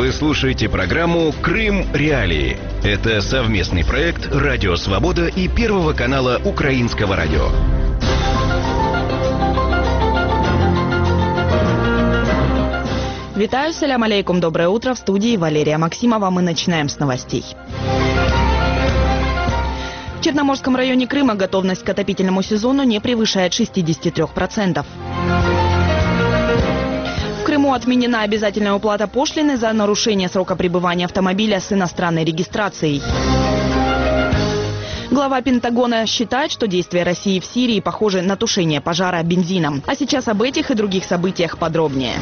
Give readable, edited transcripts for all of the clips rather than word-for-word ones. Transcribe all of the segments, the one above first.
Вы слушаете программу «Крым Реалии». Это совместный проект «Радио Свобода» и Первого канала Украинского радио. Витаю, салям алейкум, доброе утро. В студии Валерия Максимова. Мы начинаем с новостей. В Черноморском районе Крыма готовность к отопительному сезону не превышает 63%. В Крыму отменена обязательная уплата пошлины за нарушение срока пребывания автомобиля с иностранной регистрацией. Глава Пентагона считает, что действия России в Сирии похожи на тушение пожара бензином. А сейчас об этих и других событиях подробнее.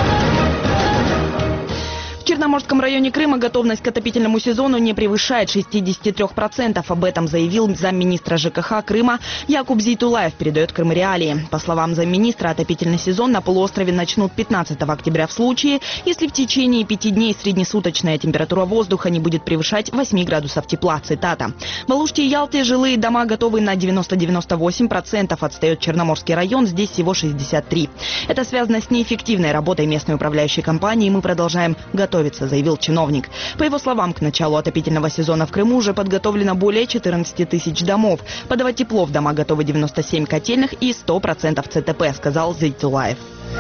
В Черноморском районе Крыма готовность к отопительному сезону не превышает 63%. Об этом заявил замминистра ЖКХ Крыма Якуб Зейтулаев, передает Крым Реалии. По словам замминистра, отопительный сезон на полуострове начнут 15 октября в случае, если в течение 5 дней среднесуточная температура воздуха не будет превышать 8 градусов тепла. Цитата. В Алуште и Ялте жилые дома готовы на 90-98%. Отстает Черноморский район, здесь всего 63%. Это связано с неэффективной работой местной управляющей компании. Мы продолжаем готовиться, заявил чиновник. По его словам, к началу отопительного сезона в Крыму уже подготовлено более 14 тысяч домов. Подавать тепло в дома готовы 97 котельных и 100% ЦТП, сказал Зейтулаев.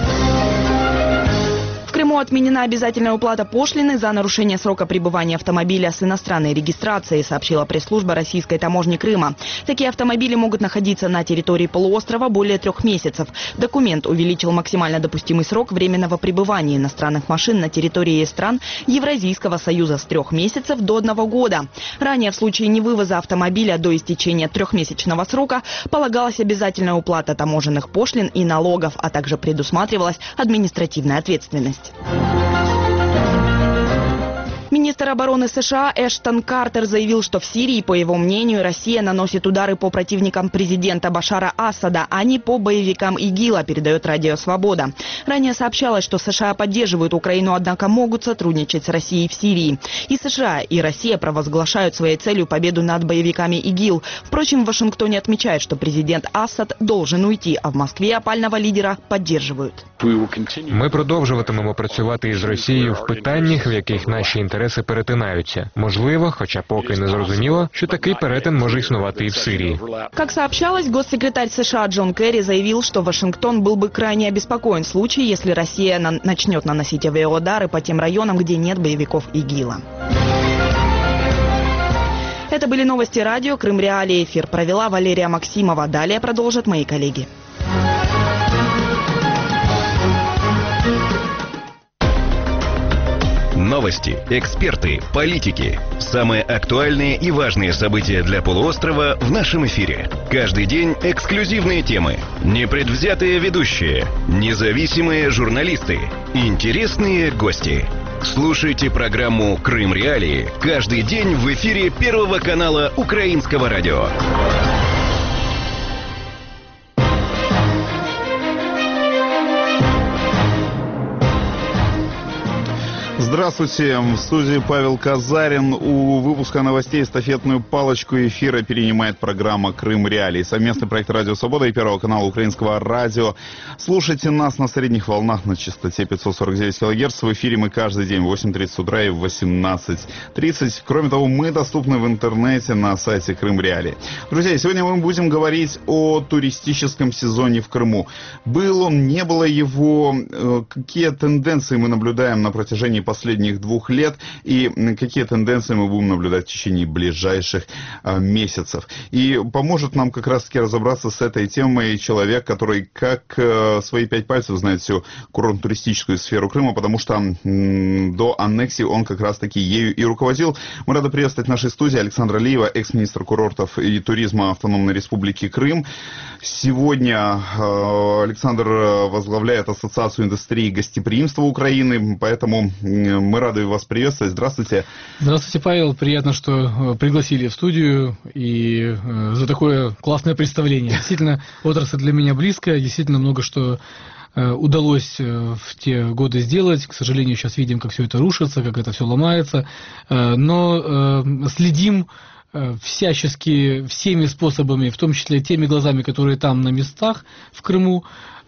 В Крыму отменена обязательная уплата пошлины за нарушение срока пребывания автомобиля с иностранной регистрацией, сообщила пресс-служба российской таможни Крыма. Такие автомобили могут находиться на территории полуострова более 3 месяцев. Документ увеличил максимально допустимый срок временного пребывания иностранных машин на территории стран Евразийского союза с 3 месяцев до 1 года. Ранее в случае невывоза автомобиля до истечения 3-месячного срока полагалась обязательная уплата таможенных пошлин и налогов, а также предусматривалась административная ответственность. Министр обороны США Эштон Картер заявил, что в Сирии, по его мнению, Россия наносит удары по противникам президента Башара Асада, а не по боевикам ИГИЛа, передает Радио Свобода. Ранее сообщалось, что США поддерживают Украину, однако могут сотрудничать с Россией в Сирии. И США, и Россия провозглашают своей целью победу над боевиками ИГИЛ. Впрочем, в Вашингтоне отмечают, что президент Асад должен уйти, а в Москве опального лідера підтримують. Ми продовжуватимемо працювати із Росією в питаннях, в яких наші інтереси перетинаються. Можливо, хоча поки не зрозуміло, що такий перетин може існувати і в Сирии. Как сообщалось, госсекретарь США Джон Керри заявил, что Вашингтон был бы крайне обеспокоен в случае, если Россия начнет наносить авиаудары по тем районам, где нет боевиков ИГИЛа. Это были новости радио «Крым Реалии». Эфир провела Валерия Максимова. Далее продолжат мои коллеги. Новости, эксперты, политики. Самые актуальные и важные события для полуострова в нашем эфире. Каждый день эксклюзивные темы, непредвзятые ведущие, независимые журналисты, интересные гости. Слушайте программу «Крым Реалии» каждый день в эфире Первого канала Украинского радио. Здравствуйте, в студии Павел Казарин. У выпуска новостей эстафетную палочку эфира перенимает программа «Крым Реалии». Совместный проект «Радио Свобода» и Первого канала Украинского радио. Слушайте нас на средних волнах на частоте 549 кГц. В эфире мы каждый день в 8:30 утра и в 18:30. Кроме того, мы доступны в интернете на сайте «Крым Реалии». Друзья, сегодня мы будем говорить о туристическом сезоне в Крыму. Был он, не было его, какие тенденции мы наблюдаем на протяжении последних 2 лет и какие тенденции мы будем наблюдать в течение ближайших месяцев. И поможет нам как раз-таки разобраться с этой темой человек, который как свои 5 пальцев знает всю курортно-туристическую сферу Крыма, потому что до аннексии он как раз-таки ею и руководил. Мы рады приветствовать в нашей студии Александра Алиева, экс-министр курортов и туризма Автономной Республики Крым. Сегодня Александр возглавляет Ассоциацию индустрии гостеприимства Украины, поэтому мы рады вас приветствовать. Здравствуйте. Здравствуйте, Павел. Приятно, что пригласили в студию и за такое классное представление. Действительно, отрасль для меня близкая, действительно много что удалось в те годы сделать. К сожалению, сейчас видим, как все это рушится, как это все ломается. Но следим всячески, всеми способами, в том числе теми глазами, которые там на местах в Крыму,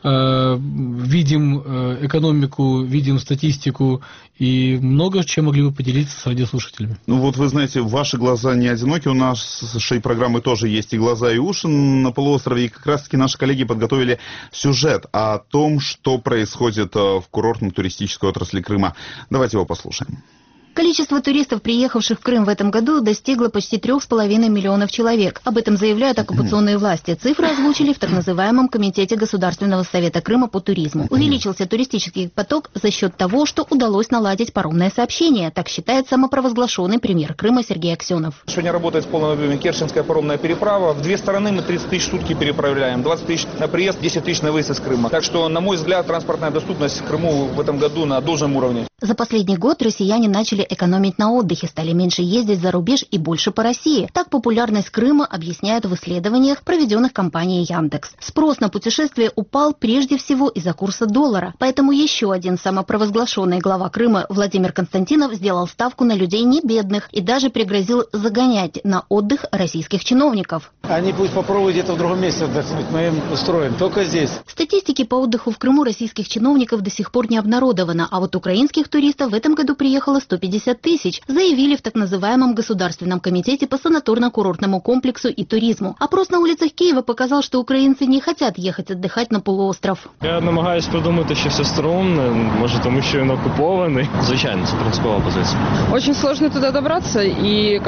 видим экономику, видим статистику и много чем могли бы поделиться с радиослушателями. Ну вот вы знаете, ваши глаза не одиноки, у нашей программы тоже есть и глаза, и уши на полуострове, и как раз-таки наши коллеги подготовили сюжет о том, что происходит в курортно-туристической отрасли Крыма. Давайте его послушаем. Количество туристов, приехавших в Крым в этом году, достигло почти 3,5 миллионов человек. Об этом заявляют оккупационные власти. Цифры озвучили в так называемом Комитете Государственного совета Крыма по туризму. Увеличился туристический поток за счет того, что удалось наладить паромное сообщение. Так считает самопровозглашенный премьер Крыма Сергей Аксенов. Сегодня работает в полном объеме Керченская паромная переправа. В две стороны мы 30 тысяч в сутки переправляем. 20 тысяч на приезд, 10 тысяч на выезд из Крыма. Так что, на мой взгляд, транспортная доступность в Крыму в этом году на должном уровне. За последний год россияне начали экономить на отдыхе, стали меньше ездить за рубеж и больше по России. Так популярность Крыма объясняют в исследованиях, проведенных компанией Яндекс. Спрос на путешествия упал прежде всего из-за курса доллара. Поэтому еще один самопровозглашенный глава Крыма Владимир Константинов сделал ставку на людей не бедных и даже пригрозил загонять на отдых российских чиновников. Они пусть попробуют где-то в другом месте отдохнуть, мы им устроим, только здесь. Статистики по отдыху в Крыму российских чиновников до сих пор не обнародовано, а вот украинских туристов в этом году приехало 150 тысяч, заявили в так называемом Государственном комитете по санаторно-курортному комплексу и туризму. Опрос на улицах Киева показал, что украинцы не хотят ехать отдыхать на полуостров. Я намагаюсь придумати, що все струмно, може тому, що він окупований. Звичайно, це принципова позиція. Очень сложно туда добраться и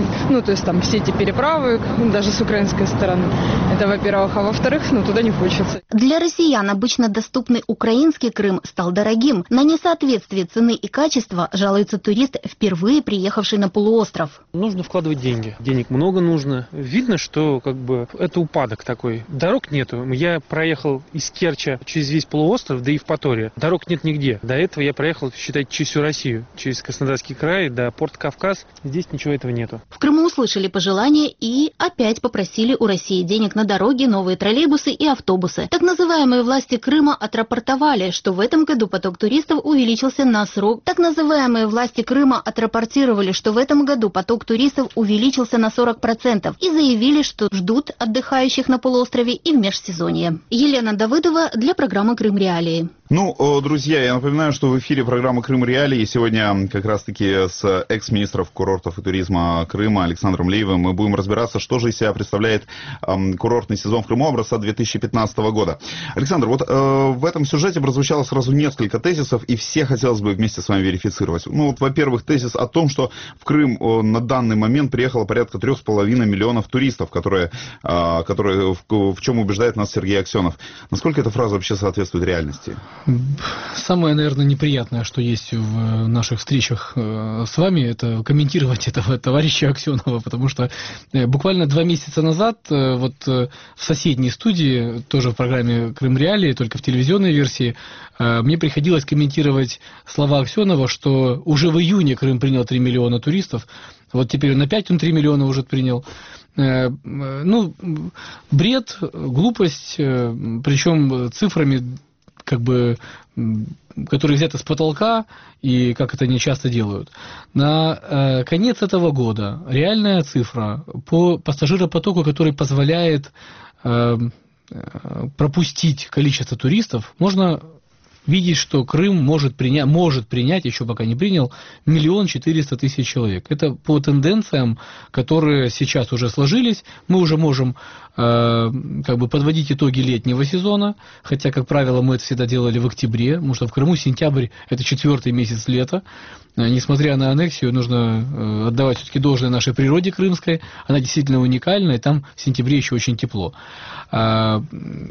то есть там все эти переправы, даже с украинской стороны. Это, во-первых, а во-вторых, туда не хочется. Для россиян обычно доступный украинский Крым стал дорогим. На несоответствие цены и качества жалуется турист, впервые приехавший на полуостров. Нужно вкладывать деньги. Денег много нужно. Видно, что это упадок такой. Дорог нету. Я проехал из Керчи через весь полуостров до Евпатории. Дорог нет нигде. До этого я проехал, считай, через всю Россию. Через Краснодарский край до порта Кавказ. Здесь ничего этого нету. В Крыму услышали пожелания и опять попросили у России денег на дороги, новые троллейбусы и автобусы. Так называемые власти Крыма отрапортовали, что в этом году поток туристов увеличился на срок. Так называемые власти Крыма отрапортировали, что в этом году поток туристов увеличился на 40% и заявили, что ждут отдыхающих на полуострове и в межсезонье. Елена Давыдова для программы «Крым Реалии». Друзья, я напоминаю, что в эфире программа «Крым Реалии». Сегодня как раз-таки с экс-министром курортов и туризма Крыма Александром Леевым мы будем разбираться, что же из себя представляет курортный сезон в Крыму образца 2015 года. Александр, в этом сюжете прозвучало сразу несколько тезисов, и все хотелось бы вместе с вами верифицировать. Во-первых, тезис о том, что в Крым на данный момент приехало порядка 3,5 миллионов туристов, которые в чем убеждает нас Сергей Аксенов. Насколько эта фраза вообще соответствует реальности? Самое, наверное, неприятное, что есть в наших встречах с вами, это комментировать этого товарища Аксенова, потому что буквально 2 месяца назад в соседней студии, тоже в программе «Крым Реалии», только в телевизионной версии, мне приходилось комментировать слова Аксенова, что уже в июне Крым принял 3 миллиона туристов, вот теперь он опять 3 миллиона уже принял. Бред, глупость, причем цифрами, которые взяты с потолка, и как это они часто делают. На конец этого года реальная цифра по пассажиропотоку, который позволяет пропустить количество туристов, можно видеть, что Крым может принять, еще пока не принял, 1 400 000 человек. Это по тенденциям, которые сейчас уже сложились. Мы уже можем подводить итоги летнего сезона, хотя, как правило, мы это всегда делали в октябре, потому что в Крыму сентябрь – это 4-й месяц лета. Несмотря на аннексию, нужно отдавать все-таки должное нашей природе крымской. Она действительно уникальна, и там в сентябре еще очень тепло. Вы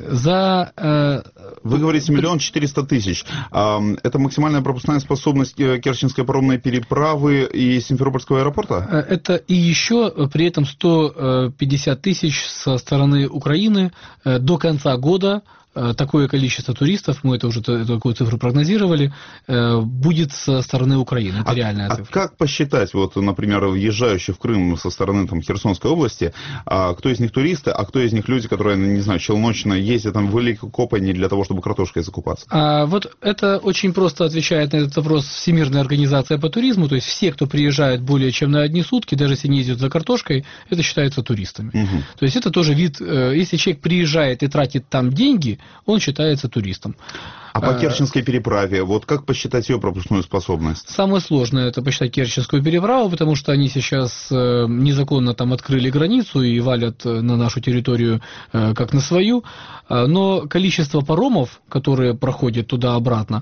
говорите 1 400 000. Это максимальная пропускная способность Керченской паромной переправы и Симферопольского аэропорта? Это и еще при этом 150 000 со стороны Украины до конца года такое количество туристов, мы это уже такую цифру прогнозировали, будет со стороны Украины. Это реальная цифра. Как посчитать, вот, например, въезжающих в Крым со стороны там, Херсонской области, кто из них туристы, а кто из них люди, которые, не знаю, челночно ездят там, в Великокопане для того, чтобы картошкой закупаться? Вот это очень просто отвечает на этот вопрос Всемирная организация по туризму, то есть все, кто приезжает более чем на одни сутки, даже если не ездят за картошкой, это считается туристами. Угу. То есть это тоже вид, если человек приезжает и тратит там деньги, он считается туристом. А по Керченской переправе, вот как посчитать ее пропускную способность? Самое сложное это посчитать Керченскую переправу, потому что они сейчас незаконно там открыли границу и валят на нашу территорию как на свою, но количество паромов, которые проходят туда-обратно,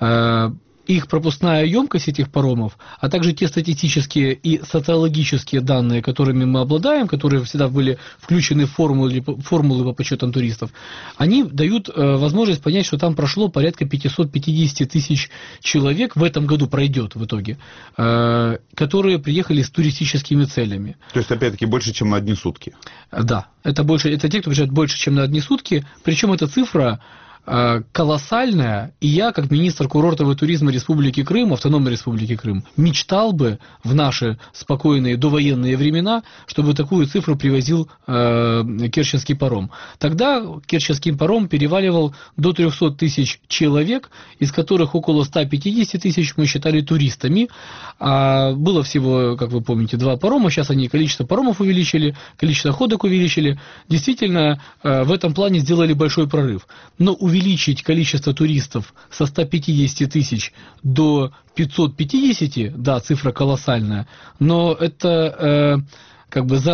их пропускная емкость этих паромов, а также те статистические и социологические данные, которыми мы обладаем, которые всегда были включены в формулы по подсчетам туристов, они дают возможность понять, что там прошло порядка 550 тысяч человек, в этом году пройдет в итоге, которые приехали с туристическими целями. То есть, опять-таки, больше, чем на одни сутки? Да, это те, кто приезжает больше, чем на одни сутки, причем эта цифра колоссальная, и я, как министр курортового туризма Республики Крым, Автономной Республики Крым, мечтал бы в наши спокойные довоенные времена, чтобы такую цифру привозил Керченский паром. Тогда Керченский паром переваливал до 300 тысяч человек, из которых около 150 тысяч мы считали туристами. Было всего, как вы помните, 2 парома, сейчас они количество паромов увеличили, количество ходок увеличили. Действительно, в этом плане сделали большой прорыв. Но увеличить количество туристов со 150 тысяч до 550, да, цифра колоссальная, но это как бы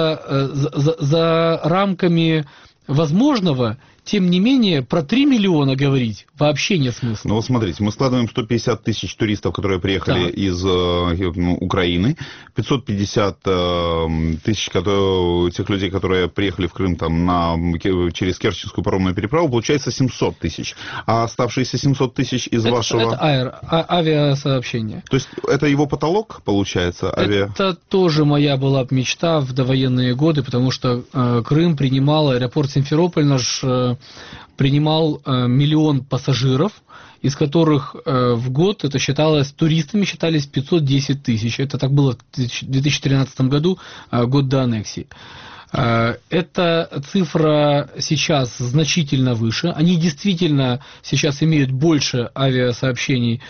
за рамками возможного. Тем не менее, про 3 миллиона говорить вообще нет смысла. Ну вот смотрите, мы складываем 150 тысяч туристов, которые приехали из Украины, 550 тысяч тех людей, которые приехали в Крым там, через Керченскую паромную переправу, получается 700 тысяч. А оставшиеся 700 тысяч из вашего... Это авиасообщение. То есть это его потолок, получается? Это тоже моя была мечта в довоенные годы, потому что Крым принимал, аэропорт Симферополь наш принимал 1 миллион пассажиров, из которых в год это туристами считались 510 тысяч. Это так было в 2013 году, год до аннексии. Эта цифра сейчас значительно выше. Они действительно сейчас имеют больше авиасообщений,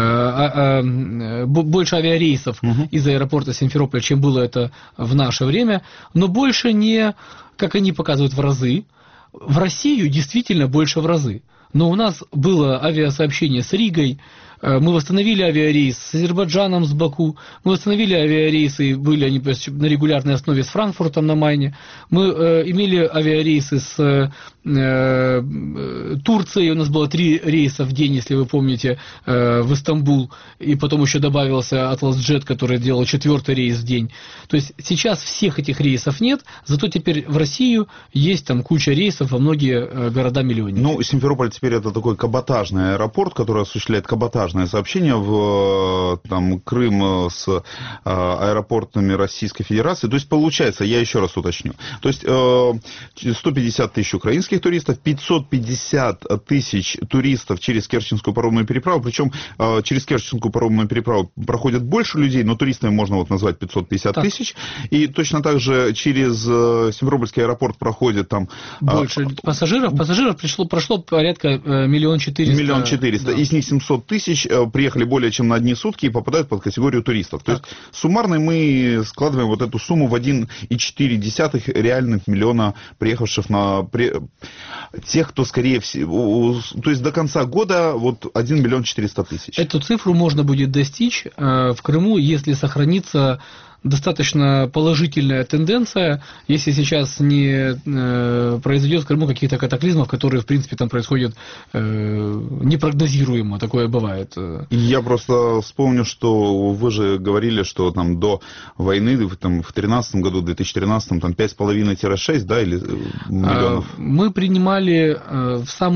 больше авиарейсов из аэропорта Симферополя, чем было это в наше время, но больше не, как они показывают, в разы. В Россию действительно больше в разы. Но у нас было авиасообщение с Ригой, мы восстановили авиарейс с Азербайджаном, с Баку, мы восстановили авиарейсы, были они на регулярной основе с Франкфуртом на Майне, мы имели авиарейсы с Турцией, у нас было 3 рейса в день, если вы помните, в Истамбул, и потом еще добавился Atlas-Jet, который делал 4-й рейс в день. То есть сейчас всех этих рейсов нет, зато теперь в Россию есть там куча рейсов во многие города-миллионники. Ну, Симферополь теперь это такой каботажный аэропорт, который осуществляет каботажное сообщение в Крым с аэропортами Российской Федерации. То есть получается, я еще раз уточню, то есть 150 тысяч украинских туристов, 550 тысяч туристов через Керченскую паромную переправу, причем через Керченскую паромную переправу проходят больше людей, но туристами можно вот назвать 550 тысяч, и точно так же через Симферопольский аэропорт проходит там... Больше пассажиров прошло порядка 1 400 000. 1 400 000, из них 700 тысяч приехали более чем на одни сутки и попадают под категорию туристов. То есть суммарно мы складываем вот эту сумму в 1,4 реальных миллиона приехавших тех, кто скорее всего... То есть до конца года вот 1 400 000. Эту цифру можно будет достичь в Крыму, если сохранится достаточно положительная тенденция, если сейчас не произойдет в Крыму каких-то катаклизмов, которые, в принципе, там происходят непрогнозируемо, такое бывает. Я просто вспомню, что вы же говорили, что там до войны, там, в 2013 году, в 2013, там 5,5-6, да, или миллионов? Мы принимали в самые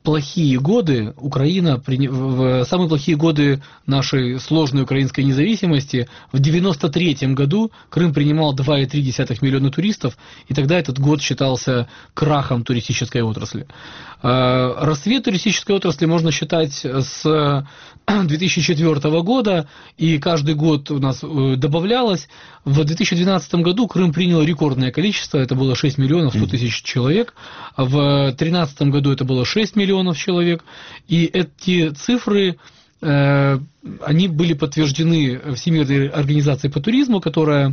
плохие годы в самые плохие годы нашей сложной украинской независимости, в 1993 году Крым принимал 2,3 миллиона туристов, и тогда этот год считался крахом туристической отрасли. Расцвет туристической отрасли можно считать с 2004 года, и каждый год у нас добавлялось. В 2012 году Крым принял рекордное количество, это было 6 миллионов 100 тысяч человек, в 2013 году это было 6 миллионов человек, и эти цифры, они были подтверждены Всемирной организацией по туризму, которая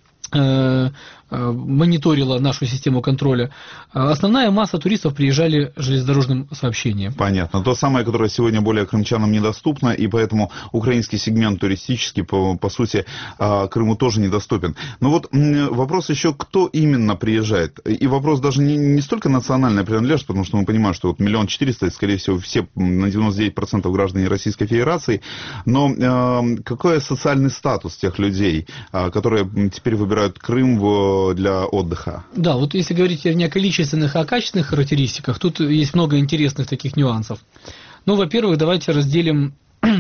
мониторила нашу систему контроля. Основная масса туристов приезжали железнодорожным сообщением. Понятно. То самое, которое сегодня более крымчанам недоступно, и поэтому украинский сегмент туристический, по сути, Крыму тоже недоступен. Но вот вопрос еще, кто именно приезжает. И вопрос даже не столько национальная принадлежность, потому что мы понимаем, что вот 1 400 000, это, скорее всего, все на 99% граждане Российской Федерации. Но какой социальный статус тех людей, которые теперь выбирают Крым для отдыха? Да, вот если говорить не о количественных, а о качественных характеристиках, тут есть много интересных таких нюансов. Ну, во-первых, давайте разделим,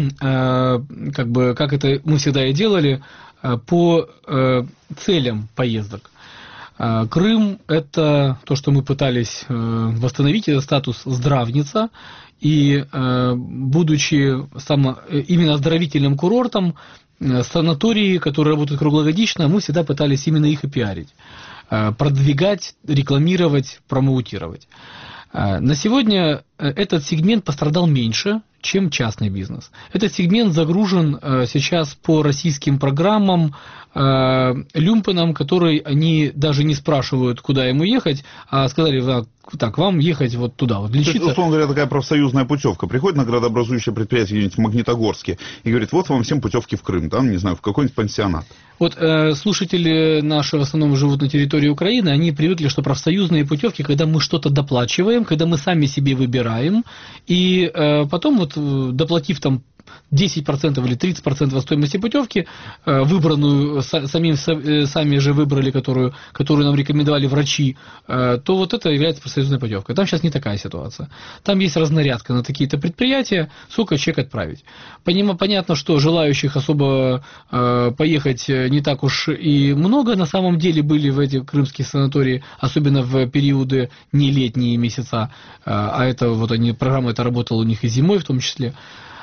как это мы всегда и делали, по целям поездок. Крым – это то, что мы пытались восстановить, это статус здравница, и будучи именно оздоровительным курортом, санатории, которые работают круглогодично, мы всегда пытались именно их и пиарить, продвигать, рекламировать, промоутировать. На сегодня этот сегмент пострадал меньше, чем частный бизнес. Этот сегмент загружен сейчас по российским программам люмпенам, которые они даже не спрашивают, куда ему ехать, а сказали: так, вам ехать вот туда, вот лечиться. То есть, условно говоря, такая профсоюзная путевка. Приходит на градообразующее предприятие где-нибудь в Магнитогорске и говорит: вот вам всем путевки в Крым, там, не знаю, в какой-нибудь пансионат. Вот слушатели наши в основном живут на территории Украины, они привыкли, что профсоюзные путевки, когда мы что-то доплачиваем, когда мы сами себе выбираем, и потом вот доплатив там 10% или 30% от стоимости путевки, выбранную, сами же выбрали, которую нам рекомендовали врачи, то вот это является профсоюзной путевкой. Там сейчас не такая ситуация. Там есть разнарядка на такие-то предприятия, сколько чек отправить. Понятно, что желающих особо поехать не так уж и много на самом деле были в эти крымские санатории, особенно в периоды не летние месяца, а это вот программа эта работала у них и зимой в том числе.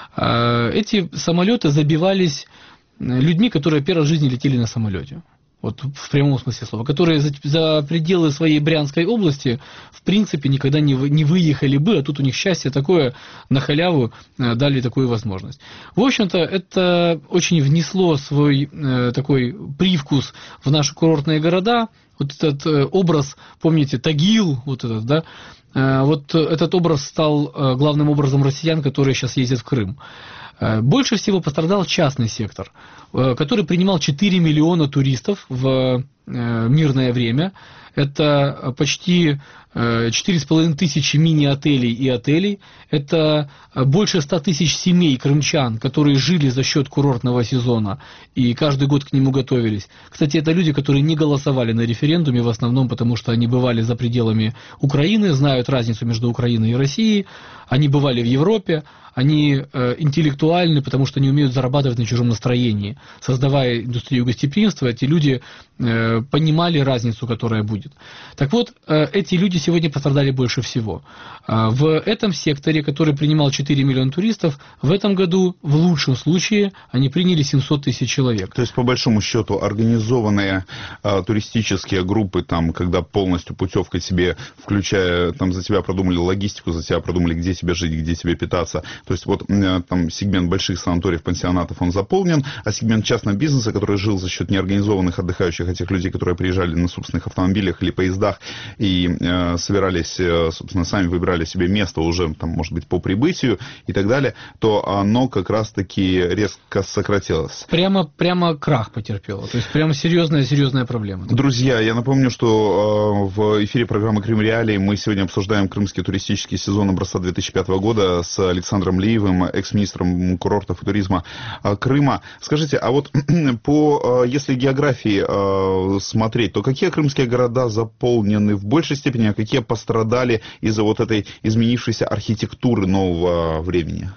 Эти самолеты забивались людьми, которые первый раз в жизни летели на самолете. Вот в прямом смысле слова. Которые за пределы своей Брянской области в принципе никогда не выехали бы, а тут у них счастье такое, на халяву дали такую возможность. В общем-то, это очень внесло свой такой привкус в наши курортные города. Вот этот образ, помните, Тагил, вот этот, да? Вот этот образ стал главным образом россиян, которые сейчас ездят в Крым. Больше всего пострадал частный сектор, который принимал 4 миллиона туристов в мирное время. Это почти 4,5 тысячи мини-отелей и отелей. Это больше 100 тысяч семей крымчан, которые жили за счет курортного сезона и каждый год к нему готовились. Кстати, это люди, которые не голосовали на референдуме в основном, потому что они бывали за пределами Украины, знают разницу между Украиной и Россией, они бывали в Европе, они интеллектуальны, потому что они умеют зарабатывать на чужом настроении. Создавая индустрию гостеприимства, эти люди понимали разницу, которая будет. Так вот, эти люди сегодня пострадали больше всего. В этом секторе, который принимал 4 миллиона туристов, в этом году, в лучшем случае, они приняли 700 тысяч человек. То есть, по большому счету, организованные туристические группы, там, когда полностью путевка тебе, включая, там, за тебя продумали логистику, за тебя продумали, где тебе жить, где тебе питаться. То есть, вот там сегмент больших санаториев, пансионатов, он заполнен, а сегмент частного бизнеса, который жил за счет неорганизованных отдыхающих, этих людей, которые приезжали на собственных автомобилях или поездах и собирались, собственно, сами выбирали себе место уже, там, может быть, по прибытию и так далее, то оно как раз-таки резко сократилось. Прямо крах потерпело. То есть, прямо серьезная проблема. Друзья, я напомню, что в эфире программы «Крым Реалии» мы сегодня обсуждаем крымский туристический сезон образца 2005 года с Александром Лиевым, экс-министром курортов и туризма Крыма. Скажите, а вот если географии смотреть, то какие крымские города заполнены в большей степени, а какие пострадали из-за вот этой изменившейся архитектуры нового времени?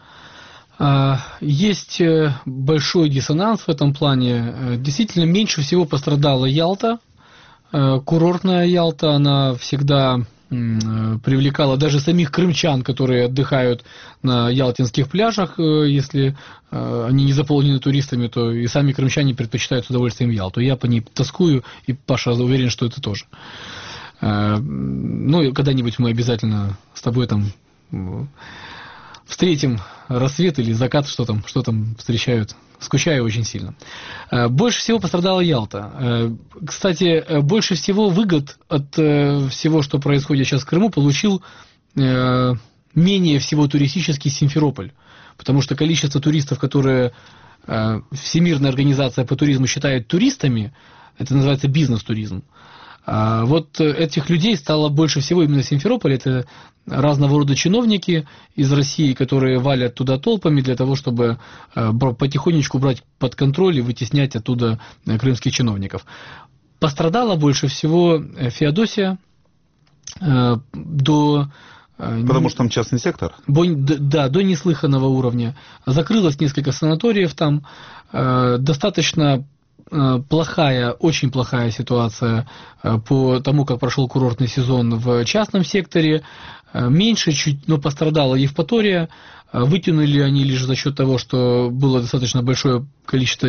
Есть большой диссонанс в этом плане. Действительно, меньше всего пострадала Ялта. Курортная Ялта, она всегда привлекала даже самих крымчан, которые отдыхают на ялтинских пляжах. Если они не заполнены туристами, то и сами крымчане предпочитают с удовольствием Ялту. Я по ней тоскую, и Паша уверен, что это тоже. Ну, когда-нибудь мы обязательно с тобой там встретим рассвет или закат, что там встречают. Скучаю очень сильно. Больше всего пострадала Ялта. Кстати, больше всего выгод от всего, что происходит сейчас в Крыму, получил менее всего туристический Симферополь. Потому что количество туристов, которые Всемирная организация по туризму считает туристами, это называется бизнес-туризм. Вот этих людей стало больше всего именно в Симферополе. Это разного рода чиновники из России, которые валят туда толпами для того, чтобы потихонечку брать под контроль и вытеснять оттуда крымских чиновников. Пострадала больше всего Феодосия до... Потому что там частный сектор? Да, до неслыханного уровня. Закрылось несколько санаториев там. Достаточно плохая, очень плохая ситуация по тому, как прошел курортный сезон в частном секторе. Меньше чуть, но пострадала Евпатория. Вытянули они лишь за счет того, что было достаточно большое количество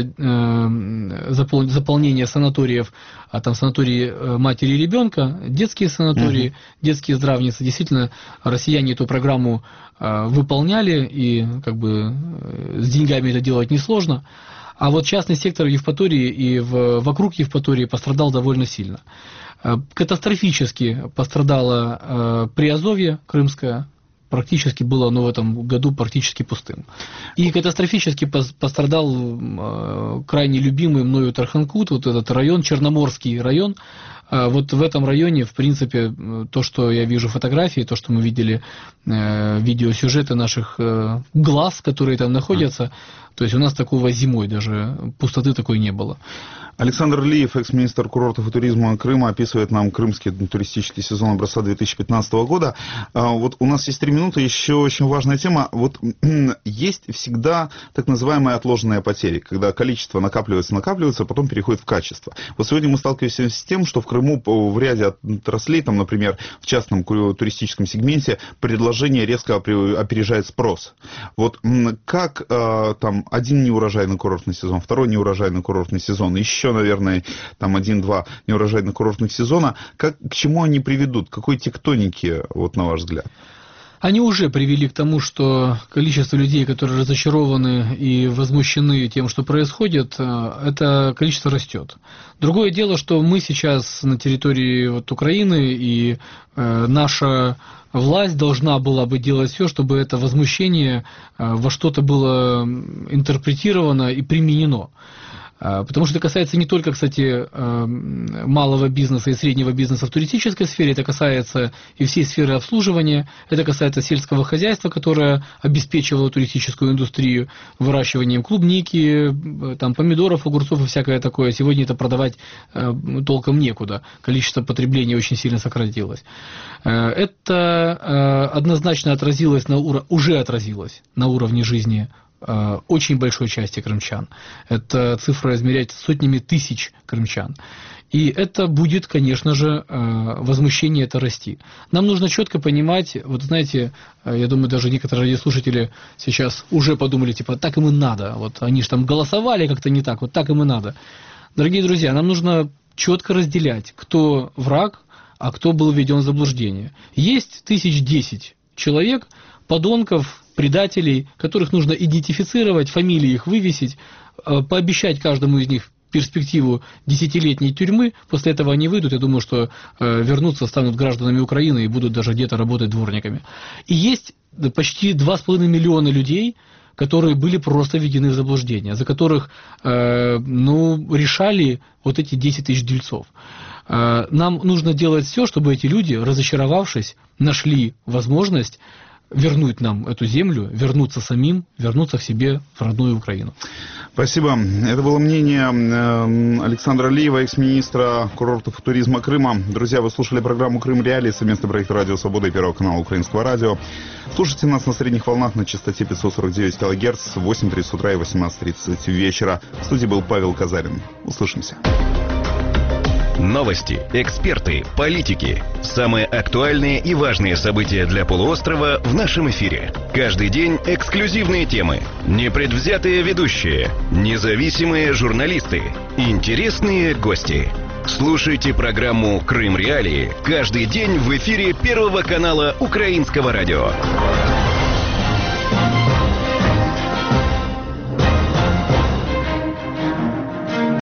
заполнения санаториев, а там санатории матери и ребенка, детские санатории, детские здравницы. Действительно, россияне эту программу выполняли, и как бы с деньгами это делать несложно. А вот частный сектор Евпатории и вокруг Евпатории пострадал довольно сильно. Катастрофически пострадало Приазовье крымское, практически было оно в этом году практически пустым. И катастрофически пострадал крайне любимый мною Тарханкут, вот этот район, Черноморский район. Вот в этом районе, в принципе, то, что я вижу фотографии, то, что мы видели видеосюжеты наших глаз, которые там находятся, то есть у нас такого зимой даже пустоты такой не было. Александр Лиев, экс-министр курортов и туризма Крыма, описывает нам крымский туристический сезон образца 2015 года. Вот у нас есть 3 минуты, еще очень важная тема. Вот есть всегда так называемые отложенные потери, когда количество накапливается, а потом переходит в качество. Вот сегодня мы сталкиваемся с тем, что в Крыму в ряде отраслей, там, например, в частном туристическом сегменте, предложение резко опережает спрос. Вот как там один неурожайный курортный сезон, второй неурожайный курортный сезон, еще, наверное, там 1-2 неурожайных курортных сезона, к чему они приведут? К какой тектонике, вот на ваш взгляд? Они уже привели к тому, что количество людей, которые разочарованы и возмущены тем, что происходит, это количество растет. Другое дело, что мы сейчас на территории вот Украины, и наша власть должна была бы делать все, чтобы это возмущение во что-то было интерпретировано и применено. Потому что это касается не только, кстати, малого бизнеса и среднего бизнеса в туристической сфере, это касается и всей сферы обслуживания, это касается сельского хозяйства, которое обеспечивало туристическую индустрию выращиванием клубники, там, помидоров, огурцов и всякое такое. Сегодня это продавать толком некуда, количество потребления очень сильно сократилось. Это однозначно уже отразилось на уровне жизни очень большой части крымчан. Это цифра измеряется сотнями тысяч крымчан. И это будет, конечно же, возмущение это расти. Нам нужно четко понимать, вот знаете, я думаю, даже некоторые радиослушатели сейчас уже подумали, типа, так им и надо. Вот они же там голосовали как-то не так, вот так им и надо. Дорогие друзья, нам нужно четко разделять, кто враг, а кто был введен в заблуждение. Есть 1010 человек, подонков, предателей, которых нужно идентифицировать, фамилии их вывесить, пообещать каждому из них перспективу 10-летней тюрьмы. После этого они выйдут, я думаю, что вернутся, станут гражданами Украины и будут даже где-то работать дворниками. И есть почти 2,5 миллиона людей, которые были просто введены в заблуждение, за которых решали вот эти 10 тысяч дельцов. Нам нужно делать все, чтобы эти люди, разочаровавшись, нашли возможность вернуть нам эту землю, вернуться самим, вернуться к себе в родную Украину. Спасибо. Это было мнение Александра Алиева, экс-министра курортов и туризма Крыма. Друзья, вы слушали программу «Крым Реалии», совместный проект «Радио Свобода» и Первого канала Украинского радио. Слушайте нас на средних волнах на частоте 549 кГц в 8:30 утра и 18:30 вечера. В студии был Павел Казарин. Услышимся. Новости, эксперты, политики. Самые актуальные и важные события для полуострова в нашем эфире. Каждый день эксклюзивные темы, непредвзятые ведущие, независимые журналисты, интересные гости. Слушайте программу «Крым Реалии» каждый день в эфире Первого канала Украинского радио.